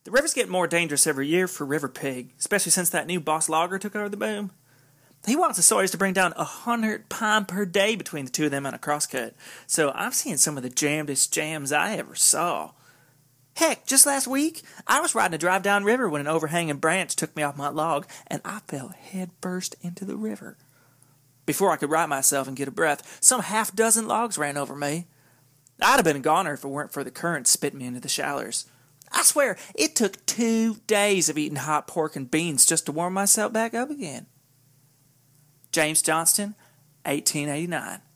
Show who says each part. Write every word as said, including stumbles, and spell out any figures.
Speaker 1: The river's getting more dangerous every year for River Pig, especially since that new boss logger took over the boom. He wants the Sawyers to bring down a hundred pound per day between the two of them on a crosscut, so I'm seeing some of the jamdest jams I ever saw. Heck, just last week, I was riding a drive down river when an overhanging branch took me off my log, and I fell headfirst into the river. Before I could right myself and get a breath, some half dozen logs ran over me. I'd have been a goner if it weren't for the current spitting me into the shallers. I swear, it took two days of eating hot pork and beans just to warm myself back up again. James Johnston, eighteen eighty-nine.